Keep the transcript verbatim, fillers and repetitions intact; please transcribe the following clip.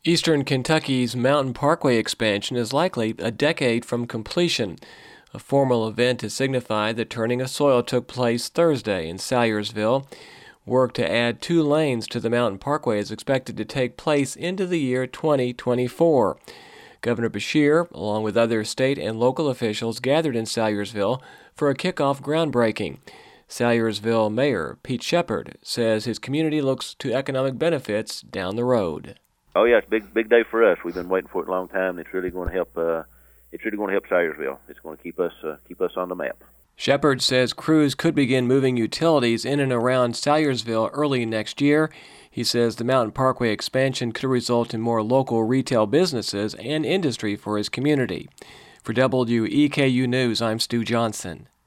Eastern Kentucky's Mountain Parkway expansion is likely a decade from completion. A formal event to signify the turning of soil took place Thursday in Salyersville. Work to add two lanes to the Mountain Parkway is expected to take place into the year twenty twenty-four. Governor Beshear, along with other state and local officials, gathered in Salyersville for a kickoff groundbreaking. Salyersville Mayor Pete Shepard says his community looks to economic benefits down the road. Oh yeah, it's a big, big day for us. We've been waiting for it a long time. It's really going to help. Uh, it's really going to help Salyersville. It's going to keep us, uh, keep us on the map. Shepard says crews could begin moving utilities in and around Salyersville early next year. He says the Mountain Parkway expansion could result in more local retail businesses and industry for his community. For W E K U News, I'm Stu Johnson.